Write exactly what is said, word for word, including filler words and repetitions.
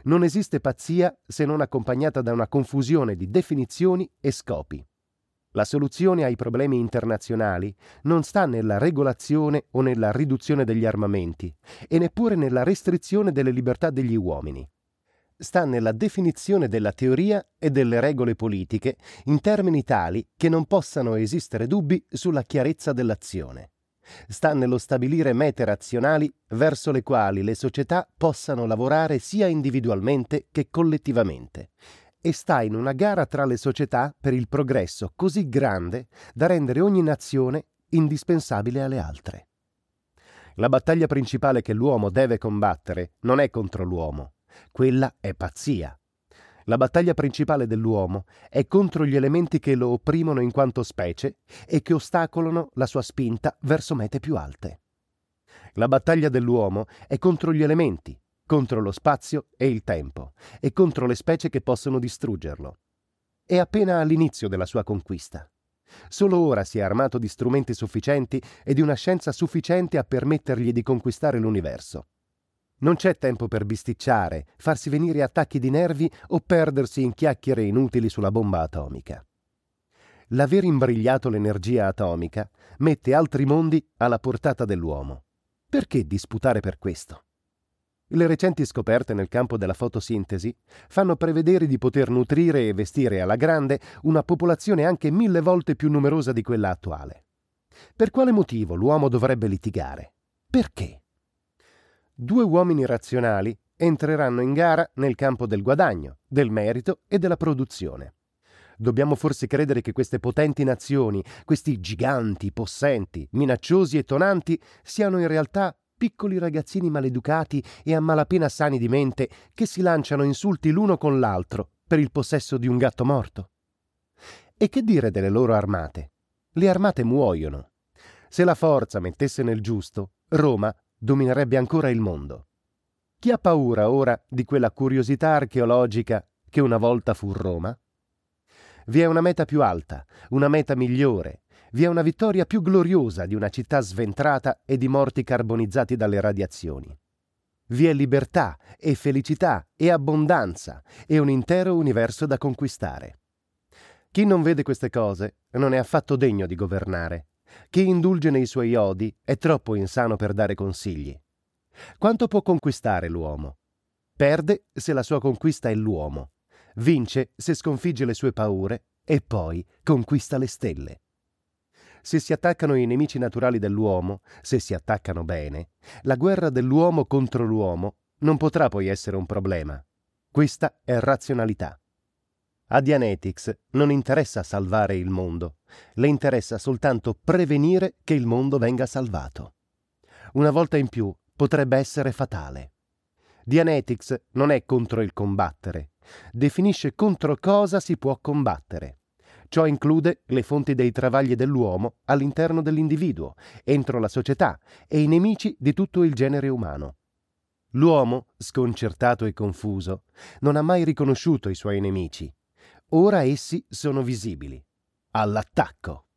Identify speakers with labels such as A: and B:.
A: Non esiste pazzia se non accompagnata da una confusione di definizioni e scopi. La soluzione ai problemi internazionali non sta nella regolazione o nella riduzione degli armamenti e neppure nella restrizione delle libertà degli uomini. Sta nella definizione della teoria e delle regole politiche in termini tali che non possano esistere dubbi sulla chiarezza dell'azione. Sta nello stabilire mete razionali verso le quali le società possano lavorare sia individualmente che collettivamente, e sta in una gara tra le società per il progresso così grande da rendere ogni nazione indispensabile alle altre. La battaglia principale che l'uomo deve combattere non è contro l'uomo, quella è pazzia. La battaglia principale dell'uomo è contro gli elementi che lo opprimono in quanto specie e che ostacolano la sua spinta verso mete più alte. La battaglia dell'uomo è contro gli elementi, contro lo spazio e il tempo, e contro le specie che possono distruggerlo. È appena all'inizio della sua conquista. Solo ora si è armato di strumenti sufficienti e di una scienza sufficiente a permettergli di conquistare l'universo. Non c'è tempo per bisticciare, farsi venire attacchi di nervi o perdersi in chiacchiere inutili sulla bomba atomica. L'aver imbrigliato l'energia atomica mette altri mondi alla portata dell'uomo. Perché disputare per questo? Le recenti scoperte nel campo della fotosintesi fanno prevedere di poter nutrire e vestire alla grande una popolazione anche mille volte più numerosa di quella attuale. Per quale motivo l'uomo dovrebbe litigare? Perché? Due uomini razionali entreranno in gara nel campo del guadagno, del merito e della produzione. Dobbiamo forse credere che queste potenti nazioni, questi giganti, possenti, minacciosi e tonanti, siano in realtà piccoli ragazzini maleducati e a malapena sani di mente che si lanciano insulti l'uno con l'altro per il possesso di un gatto morto? E che dire delle loro armate? Le armate muoiono. Se la forza mettesse nel giusto, Roma dominerebbe ancora il mondo. Chi ha paura ora di quella curiosità archeologica che una volta fu Roma? Vi è una meta più alta, una meta migliore, vi è una vittoria più gloriosa di una città sventrata e di morti carbonizzati dalle radiazioni. Vi è libertà e felicità e abbondanza e un intero universo da conquistare. Chi non vede queste cose non è affatto degno di governare. Chi indulge nei suoi odi è troppo insano per dare consigli. Quanto può conquistare l'uomo? Perde se la sua conquista è l'uomo, vince se sconfigge le sue paure e poi conquista le stelle. Se si attaccano i nemici naturali dell'uomo, se si attaccano bene, la guerra dell'uomo contro l'uomo non potrà poi essere un problema. Questa è razionalità. A Dianetics non interessa salvare il mondo, le interessa soltanto prevenire che il mondo venga salvato. Una volta in più potrebbe essere fatale. Dianetics non è contro il combattere, definisce contro cosa si può combattere. Ciò include le fonti dei travagli dell'uomo all'interno dell'individuo, entro la società e i nemici di tutto il genere umano. L'uomo, sconcertato e confuso, non ha mai riconosciuto i suoi nemici. Ora essi sono visibili. All'attacco!